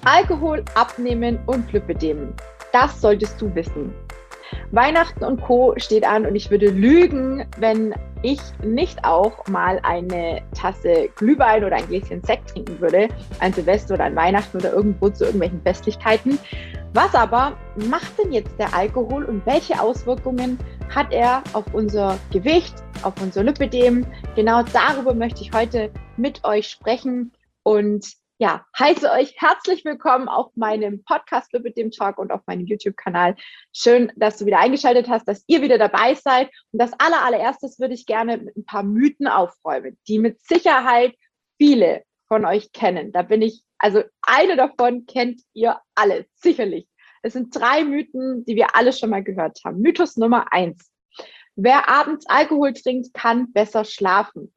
Alkohol, Abnehmen und Lipödem. Das solltest du wissen. Weihnachten und Co. steht an und ich würde lügen, wenn ich nicht auch mal eine Tasse Glühwein oder ein Gläschen Sekt trinken würde, an Silvester oder an Weihnachten oder irgendwo zu irgendwelchen Festlichkeiten. Was aber macht denn jetzt der Alkohol und welche Auswirkungen hat er auf unser Gewicht, auf unser Lipödem? Genau darüber möchte ich heute mit euch sprechen und ja, heiße euch herzlich willkommen auf meinem Podcast Lipödem Talk und auf meinem YouTube-Kanal. Schön, dass du wieder eingeschaltet hast, dass ihr wieder dabei seid. Und das allererstes würde ich gerne mit ein paar Mythen aufräumen, die mit Sicherheit viele von euch kennen. Also eine davon kennt ihr alle, sicherlich. Es sind 3 Mythen, die wir alle schon mal gehört haben. Mythos Nummer 1. Wer abends Alkohol trinkt, kann besser schlafen.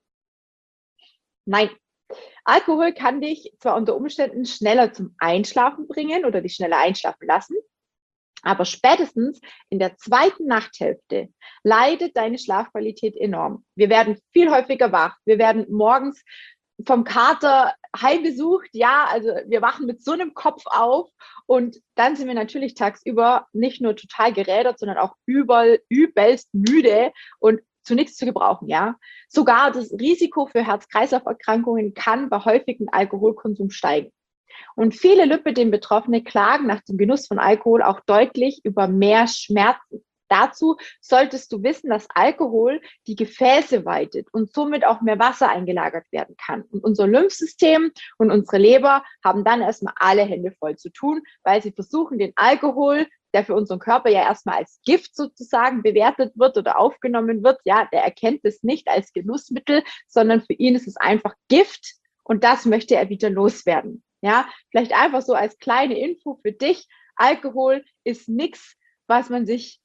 Nein. Alkohol kann dich zwar unter Umständen schneller zum Einschlafen bringen oder dich schneller einschlafen lassen, aber spätestens in der zweiten Nachthälfte leidet deine Schlafqualität enorm. Wir werden viel häufiger wach. Wir werden morgens vom Kater heimbesucht. Ja, also wir wachen mit so einem Kopf auf und dann sind wir natürlich tagsüber nicht nur total gerädert, sondern auch übelst müde und zu nichts zu gebrauchen, ja. Sogar das Risiko für Herz-Kreislauf-Erkrankungen kann bei häufigem Alkoholkonsum steigen. Und viele Lipödem-Betroffene klagen nach dem Genuss von Alkohol auch deutlich über mehr Schmerzen. Dazu solltest du wissen, dass Alkohol die Gefäße weitet und somit auch mehr Wasser eingelagert werden kann. Und unser Lymphsystem und unsere Leber haben dann erstmal alle Hände voll zu tun, weil sie versuchen, den Alkohol, der für unseren Körper ja erstmal als Gift sozusagen bewertet wird oder aufgenommen wird, ja, der erkennt es nicht als Genussmittel, sondern für ihn ist es einfach Gift und das möchte er wieder loswerden. Ja, vielleicht einfach so als kleine Info für dich. Alkohol ist nichts, was man sich,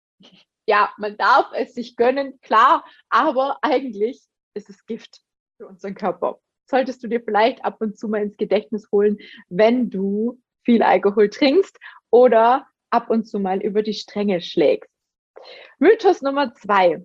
ja, man darf es sich gönnen, klar, aber eigentlich ist es Gift für unseren Körper. Solltest du dir vielleicht ab und zu mal ins Gedächtnis holen, wenn du viel Alkohol trinkst oder ab und zu mal über die Stränge schlägst. Mythos Nummer 2.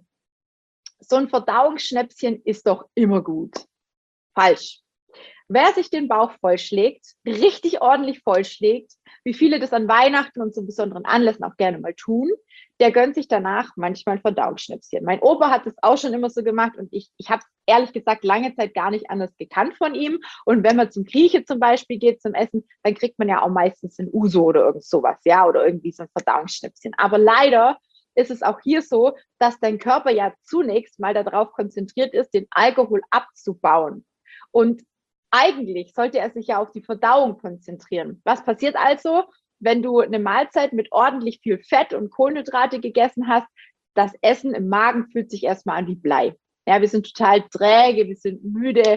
So ein Verdauungsschnäpschen ist doch immer gut. Falsch. Wer sich den Bauch vollschlägt, richtig ordentlich vollschlägt, wie viele das an Weihnachten und zu besonderen Anlässen auch gerne mal tun, der gönnt sich danach manchmal ein Verdauungsschnäpschen. Mein Opa hat das auch schon immer so gemacht und ich habe ehrlich gesagt lange Zeit gar nicht anders gekannt von ihm. Und wenn man zum Grieche zum Beispiel geht zum Essen, dann kriegt man ja auch meistens ein Uso oder irgend sowas, ja, oder irgendwie so ein Verdauungsschnäpschen. Aber leider ist es auch hier so, dass dein Körper ja zunächst mal darauf konzentriert ist, den Alkohol abzubauen. Und eigentlich sollte er sich ja auf die Verdauung konzentrieren. Was passiert also, wenn du eine Mahlzeit mit ordentlich viel Fett und Kohlenhydrate gegessen hast? Das Essen im Magen fühlt sich erstmal an wie Blei. Ja, wir sind total träge, wir sind müde,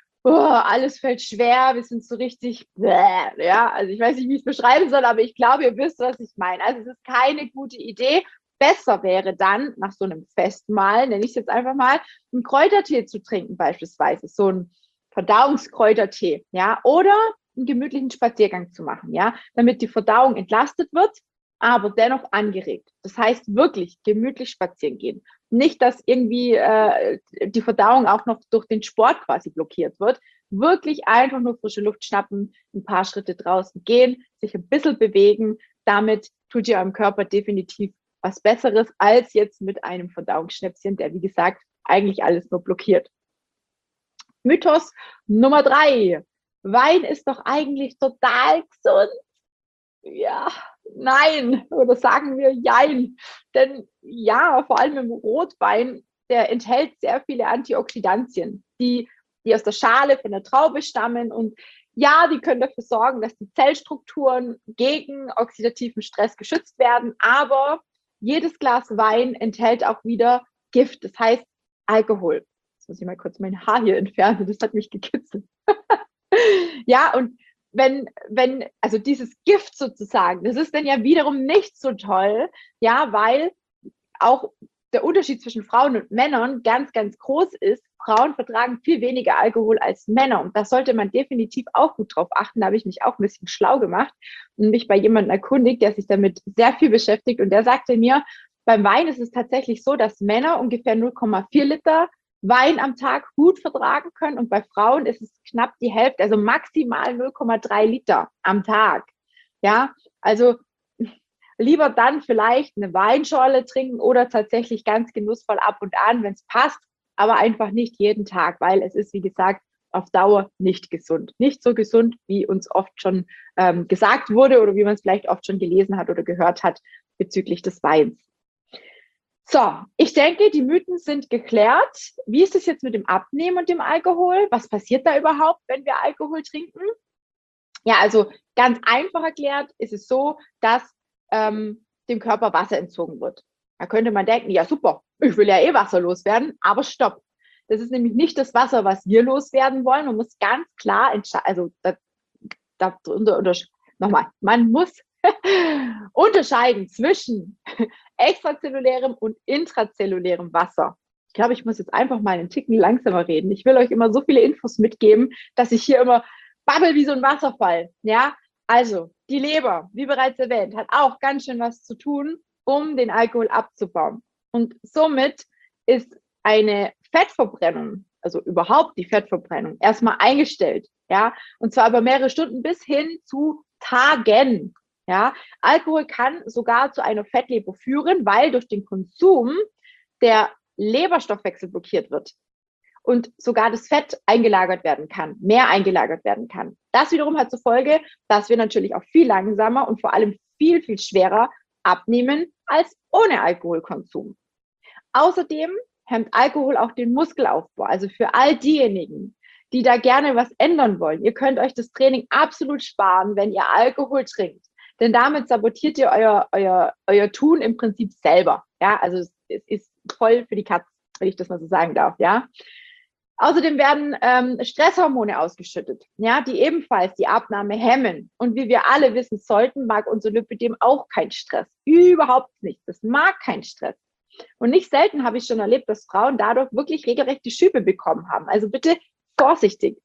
alles fällt schwer, wir sind so richtig, ja, also ich weiß nicht, wie ich es beschreiben soll, aber ich glaube, ihr wisst, was ich meine. Also es ist keine gute Idee. Besser wäre dann, nach so einem Festmahl, nenne ich es jetzt einfach mal, einen Kräutertee zu trinken beispielsweise, so ein Verdauungskräutertee, ja, oder einen gemütlichen Spaziergang zu machen, ja, damit die Verdauung entlastet wird, aber dennoch angeregt. Das heißt wirklich gemütlich spazieren gehen. Nicht, dass irgendwie die Verdauung auch noch durch den Sport quasi blockiert wird. Wirklich einfach nur frische Luft schnappen, ein paar Schritte draußen gehen, sich ein bisschen bewegen. Damit tut ihr eurem Körper definitiv was Besseres als jetzt mit einem Verdauungsschnäpschen, der, wie gesagt, eigentlich alles nur blockiert. Mythos Nummer 3. Wein ist doch eigentlich total gesund. Ja, nein, oder sagen wir jein. Denn ja, vor allem im Rotwein, der enthält sehr viele Antioxidantien, die aus der Schale von der Traube stammen. Und ja, die können dafür sorgen, dass die Zellstrukturen gegen oxidativen Stress geschützt werden. Aber jedes Glas Wein enthält auch wieder Gift, das heißt Alkohol. Jetzt muss ich mal kurz mein Haar hier entfernen, das hat mich gekitzelt. Ja, und also dieses Gift sozusagen, das ist dann ja wiederum nicht so toll, ja, weil auch der Unterschied zwischen Frauen und Männern ganz, ganz groß ist. Frauen vertragen viel weniger Alkohol als Männer und da sollte man definitiv auch gut drauf achten. Da habe ich mich auch ein bisschen schlau gemacht und mich bei jemandem erkundigt, der sich damit sehr viel beschäftigt und der sagte mir, beim Wein ist es tatsächlich so, dass Männer ungefähr 0,4 Liter Wein am Tag gut vertragen können und bei Frauen ist es knapp die Hälfte, also maximal 0,3 Liter am Tag. Ja, also lieber dann vielleicht eine Weinschorle trinken oder tatsächlich ganz genussvoll ab und an, wenn es passt, aber einfach nicht jeden Tag, weil es ist, wie gesagt, auf Dauer nicht gesund. Nicht so gesund, wie uns oft schon gesagt wurde oder wie man es vielleicht oft schon gelesen hat oder gehört hat bezüglich des Weins. So, ich denke, die Mythen sind geklärt. Wie ist es jetzt mit dem Abnehmen und dem Alkohol? Was passiert da überhaupt, wenn wir Alkohol trinken? Ja, also ganz einfach erklärt ist es so, dass dem Körper Wasser entzogen wird. Da könnte man denken, ja super, ich will ja eh Wasser loswerden, aber stopp. Das ist nämlich nicht das Wasser, was wir loswerden wollen. Man muss ganz klar entscheiden, also nochmal, man muss unterscheiden zwischen extrazellulärem und intrazellulärem Wasser. Ich glaube, ich muss jetzt einfach mal einen Ticken langsamer reden. Ich will euch immer so viele Infos mitgeben, dass ich hier immer babbel wie so ein Wasserfall. Ja, also die Leber, wie bereits erwähnt, hat auch ganz schön was zu tun, um den Alkohol abzubauen. Und somit ist eine Fettverbrennung, also überhaupt die Fettverbrennung, erstmal eingestellt. Ja, und zwar über mehrere Stunden bis hin zu Tagen. Ja, Alkohol kann sogar zu einer Fettleber führen, weil durch den Konsum der Leberstoffwechsel blockiert wird und sogar das Fett eingelagert werden kann, mehr eingelagert werden kann. Das wiederum hat zur Folge, dass wir natürlich auch viel langsamer und vor allem viel, viel schwerer abnehmen als ohne Alkoholkonsum. Außerdem hemmt Alkohol auch den Muskelaufbau. Also für all diejenigen, die da gerne was ändern wollen, ihr könnt euch das Training absolut sparen, wenn ihr Alkohol trinkt. Denn damit sabotiert ihr euer Tun im Prinzip selber. Ja, also es ist voll für die Katz, wenn ich das mal so sagen darf. Ja. Außerdem werden Stresshormone ausgeschüttet, ja, die ebenfalls die Abnahme hemmen. Und wie wir alle wissen sollten, mag unser Lipödem auch keinen Stress. Überhaupt nicht. Das mag keinen Stress. Und nicht selten habe ich schon erlebt, dass Frauen dadurch wirklich regelrechte Schübe bekommen haben. Also bitte vorsichtig.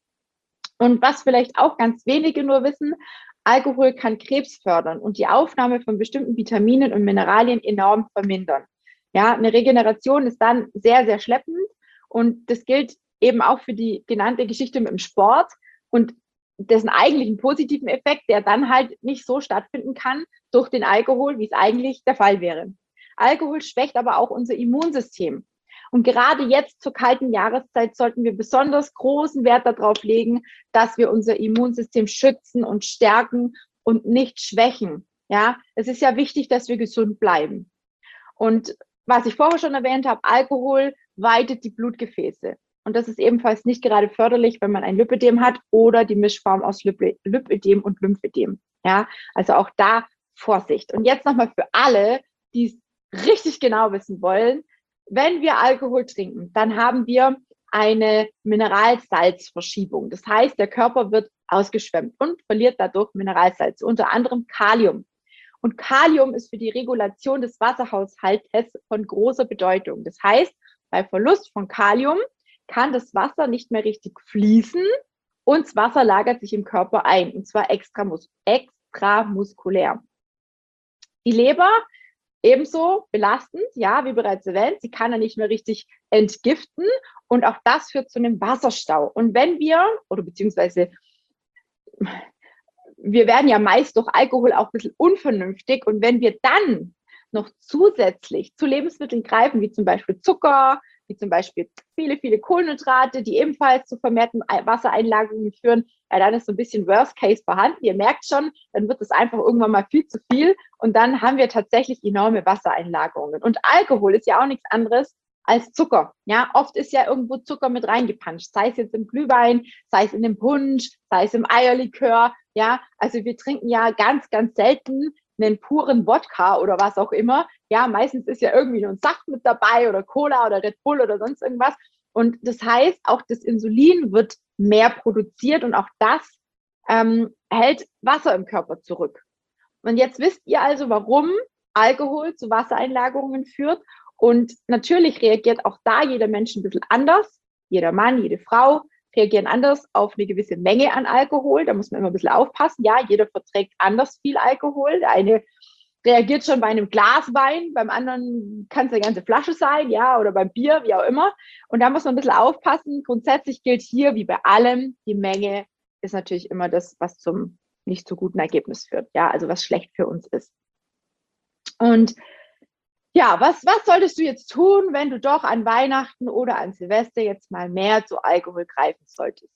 Und was vielleicht auch ganz wenige nur wissen, Alkohol kann Krebs fördern und die Aufnahme von bestimmten Vitaminen und Mineralien enorm vermindern. Ja, eine Regeneration ist dann sehr, sehr schleppend und das gilt eben auch für die genannte Geschichte mit dem Sport und dessen eigentlichen positiven Effekt, der dann halt nicht so stattfinden kann durch den Alkohol, wie es eigentlich der Fall wäre. Alkohol schwächt aber auch unser Immunsystem. Und gerade jetzt zur kalten Jahreszeit sollten wir besonders großen Wert darauf legen, dass wir unser Immunsystem schützen und stärken und nicht schwächen. Ja, es ist ja wichtig, dass wir gesund bleiben. Und was ich vorher schon erwähnt habe, Alkohol weitet die Blutgefäße. Und das ist ebenfalls nicht gerade förderlich, wenn man ein Lipödem hat oder die Mischform aus Lipödem und Lymphödem. Ja, also auch da Vorsicht. Und jetzt nochmal für alle, die es richtig genau wissen wollen, wenn wir Alkohol trinken, dann haben wir eine Mineralsalzverschiebung. Das heißt, der Körper wird ausgeschwemmt und verliert dadurch Mineralsalze, unter anderem Kalium. Und Kalium ist für die Regulation des Wasserhaushaltes von großer Bedeutung. Das heißt, bei Verlust von Kalium kann das Wasser nicht mehr richtig fließen und das Wasser lagert sich im Körper ein, und zwar extramuskulär. Die Leber ebenso belastend, ja, wie bereits erwähnt, sie kann ja nicht mehr richtig entgiften und auch das führt zu einem Wasserstau. Und wenn wir, oder beziehungsweise wir werden ja meist durch Alkohol auch ein bisschen unvernünftig und wenn wir dann noch zusätzlich zu Lebensmitteln greifen, wie zum Beispiel Zucker, wie zum Beispiel viele, viele Kohlenhydrate, die ebenfalls zu vermehrten Wassereinlagerungen führen, ja, dann ist so ein bisschen Worst Case vorhanden. Ihr merkt schon, dann wird es einfach irgendwann mal viel zu viel und dann haben wir tatsächlich enorme Wassereinlagerungen. Und Alkohol ist ja auch nichts anderes als Zucker. Ja, oft ist ja irgendwo Zucker mit reingepanscht, sei es jetzt im Glühwein, sei es in dem Punsch, sei es im Eierlikör. Ja, also wir trinken ja ganz, ganz selten einen puren Wodka oder was auch immer. Ja, meistens ist ja irgendwie nur ein Saft mit dabei oder Cola oder Red Bull oder sonst irgendwas. Und das heißt, auch das Insulin wird mehr produziert und auch das hält Wasser im Körper zurück. Und jetzt wisst ihr also, warum Alkohol zu Wassereinlagerungen führt. Und natürlich reagiert auch da jeder Mensch ein bisschen anders. Jeder Mann, jede Frau reagieren anders auf eine gewisse Menge an Alkohol. Da muss man immer ein bisschen aufpassen. Ja, jeder verträgt anders viel Alkohol. Der eine reagiert schon bei einem Glas Wein, beim anderen kann es eine ganze Flasche sein, ja, oder beim Bier, wie auch immer. Und da muss man ein bisschen aufpassen. Grundsätzlich gilt hier, wie bei allem, die Menge ist natürlich immer das, was zum nicht so guten Ergebnis führt, ja, also was schlecht für uns ist. Und ja, was solltest du jetzt tun, wenn du doch an Weihnachten oder an Silvester jetzt mal mehr zu Alkohol greifen solltest?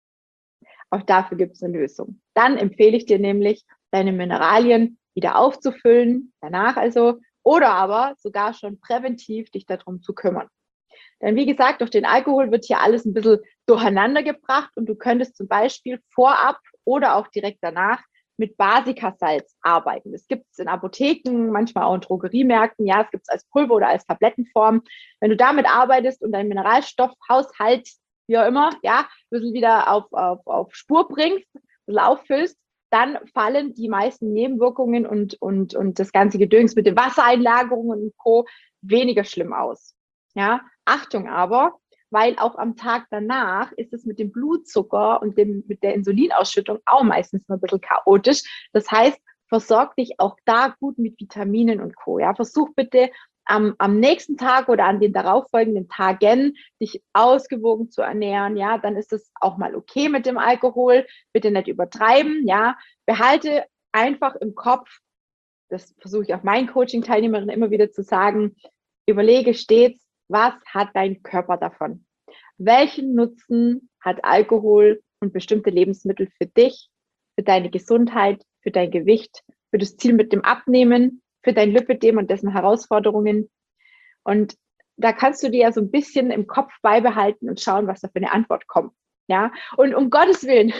Auch dafür gibt es eine Lösung. Dann empfehle ich dir nämlich, deine Mineralien wieder aufzufüllen, danach also, oder aber sogar schon präventiv dich darum zu kümmern. Denn wie gesagt, durch den Alkohol wird hier alles ein bisschen durcheinander gebracht und du könntest zum Beispiel vorab oder auch direkt danach mit Basikasalz arbeiten. Das gibt es in Apotheken, manchmal auch in Drogeriemärkten. Ja, es gibt es als Pulver oder als Tablettenform. Wenn du damit arbeitest und deinen Mineralstoffhaushalt, wie auch immer, ja, ein bisschen wieder auf Spur bringst, ein bisschen auffüllst, dann fallen die meisten Nebenwirkungen und das ganze Gedöns mit den Wassereinlagerungen und Co. weniger schlimm aus. Ja, Achtung aber, weil auch am Tag danach ist es mit dem Blutzucker und mit der Insulinausschüttung auch meistens noch ein bisschen chaotisch. Das heißt, versorg dich auch da gut mit Vitaminen und Co. Ja, versuch bitte am nächsten Tag oder an den darauffolgenden Tagen dich ausgewogen zu ernähren. Ja, dann ist es auch mal okay mit dem Alkohol. Bitte nicht übertreiben. Ja, behalte einfach im Kopf, das versuche ich auch meinen Coaching-Teilnehmerinnen immer wieder zu sagen, überlege stets, was hat dein Körper davon? Welchen Nutzen hat Alkohol und bestimmte Lebensmittel für dich, für deine Gesundheit, für dein Gewicht, für das Ziel mit dem Abnehmen, für dein Lipödem und dessen Herausforderungen? Und da kannst du dir ja so ein bisschen im Kopf beibehalten und schauen, was da für eine Antwort kommt. Ja, und um Gottes Willen,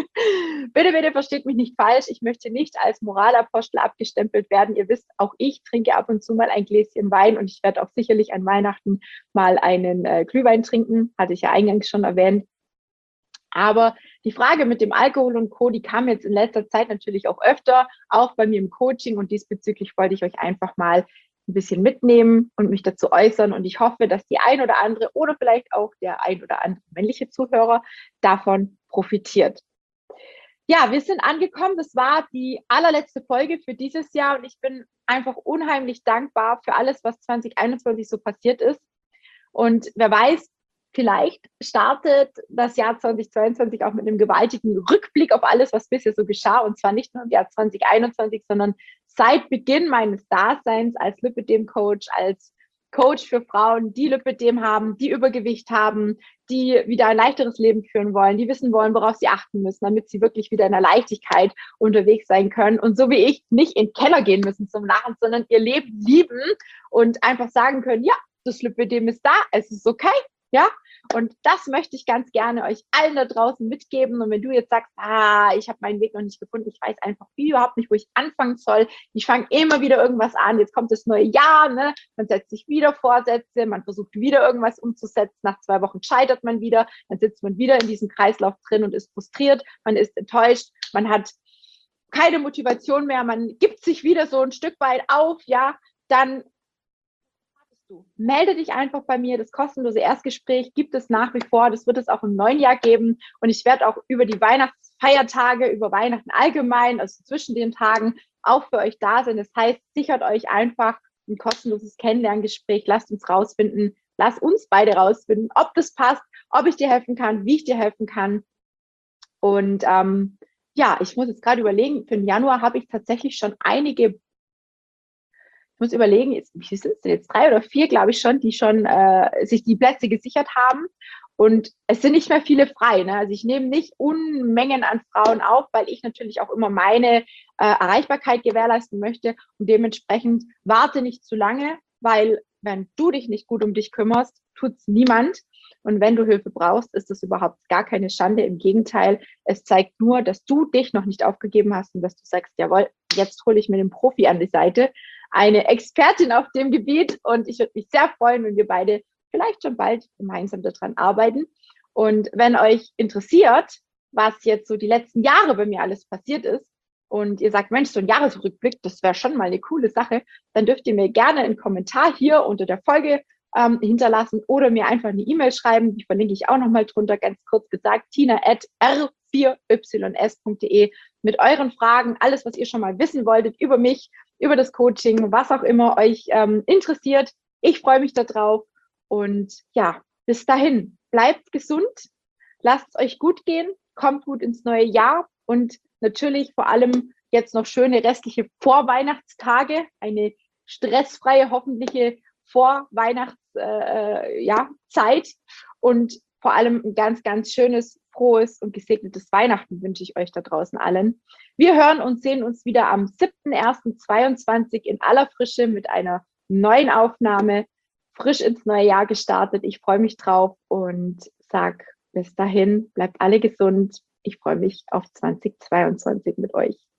bitte versteht mich nicht falsch. Ich möchte nicht als Moralapostel abgestempelt werden. Ihr wisst, auch ich trinke ab und zu mal ein Gläschen Wein und ich werde auch sicherlich an Weihnachten mal einen Glühwein trinken. Hatte ich ja eingangs schon erwähnt. Aber die Frage mit dem Alkohol und Co., die kam jetzt in letzter Zeit natürlich auch öfter, auch bei mir im Coaching. Und diesbezüglich wollte ich euch einfach mal ein bisschen mitnehmen und mich dazu äußern. Und ich hoffe, dass die ein oder andere oder vielleicht auch der ein oder andere männliche Zuhörer davon profitiert. Ja, wir sind angekommen. Das war die allerletzte Folge für dieses Jahr und ich bin einfach unheimlich dankbar für alles, was 2021 so passiert ist. Und wer weiß, vielleicht startet das Jahr 2022 auch mit einem gewaltigen Rückblick auf alles, was bisher so geschah. Und zwar nicht nur im Jahr 2021, sondern seit Beginn meines Daseins als Lipödem-Coach, als Coach für Frauen, die Lipödem haben, die Übergewicht haben, die wieder ein leichteres Leben führen wollen, die wissen wollen, worauf sie achten müssen, damit sie wirklich wieder in der Leichtigkeit unterwegs sein können und so wie ich nicht in den Keller gehen müssen zum Lachen, sondern ihr Leben lieben und einfach sagen können, ja, das Lipödem ist da, es ist okay, ja, und das möchte ich ganz gerne euch allen da draußen mitgeben. Und wenn du jetzt sagst, ich habe meinen Weg noch nicht gefunden, ich weiß einfach überhaupt nicht, wo ich anfangen soll. Ich fange immer wieder irgendwas an. Jetzt kommt das neue Jahr, ne? Man setzt sich wieder Vorsätze, man versucht wieder irgendwas umzusetzen. Nach 2 Wochen scheitert man wieder, dann sitzt man wieder in diesem Kreislauf drin und ist frustriert. Man ist enttäuscht, man hat keine Motivation mehr, man gibt sich wieder so ein Stück weit auf, ja, dann melde dich einfach bei mir. Das kostenlose Erstgespräch gibt es nach wie vor. Das wird es auch im neuen Jahr geben. Und ich werde auch über die Weihnachtsfeiertage, über Weihnachten allgemein, also zwischen den Tagen, auch für euch da sein. Das heißt, sichert euch einfach ein kostenloses Kennenlerngespräch. Lasst uns rausfinden, lasst uns beide rausfinden, ob das passt, ob ich dir helfen kann, wie ich dir helfen kann. Und ja, ich muss jetzt gerade überlegen, für den Januar habe ich tatsächlich schon einige, ich muss überlegen, wie sind es denn jetzt? 3 oder 4, glaube ich schon, die schon sich die Plätze gesichert haben. Und es sind nicht mehr viele frei. Ne? Also ich nehme nicht Unmengen an Frauen auf, weil ich natürlich auch immer meine Erreichbarkeit gewährleisten möchte. Und dementsprechend warte nicht zu lange, weil wenn du dich nicht gut um dich kümmerst, tut es niemand. Und wenn du Hilfe brauchst, ist das überhaupt gar keine Schande. Im Gegenteil, es zeigt nur, dass du dich noch nicht aufgegeben hast und dass du sagst, jawohl, jetzt hole ich mir den Profi an die Seite, eine Expertin auf dem Gebiet. Und ich würde mich sehr freuen, wenn wir beide vielleicht schon bald gemeinsam daran arbeiten. Und wenn euch interessiert, was jetzt so die letzten Jahre bei mir alles passiert ist und ihr sagt, Mensch, so ein Jahresrückblick, das wäre schon mal eine coole Sache, dann dürft ihr mir gerne einen Kommentar hier unter der Folge hinterlassen oder mir einfach eine E-Mail schreiben. Die verlinke ich auch nochmal drunter, ganz kurz gesagt, tina@r4ys.de mit euren Fragen, alles, was ihr schon mal wissen wolltet über mich, über das Coaching, was auch immer euch interessiert. Ich freue mich darauf und ja, bis dahin, bleibt gesund, lasst es euch gut gehen, kommt gut ins neue Jahr und natürlich vor allem jetzt noch schöne restliche Vorweihnachtstage, eine stressfreie, hoffentliche Vorweihnachtszeit und vor allem ein ganz, ganz schönes, frohes und gesegnetes Weihnachten wünsche ich euch da draußen allen. Wir hören und sehen uns wieder am 7.1.22 in aller Frische mit einer neuen Aufnahme, frisch ins neue Jahr gestartet. Ich freue mich drauf und sag bis dahin, bleibt alle gesund. Ich freue mich auf 2022 mit euch.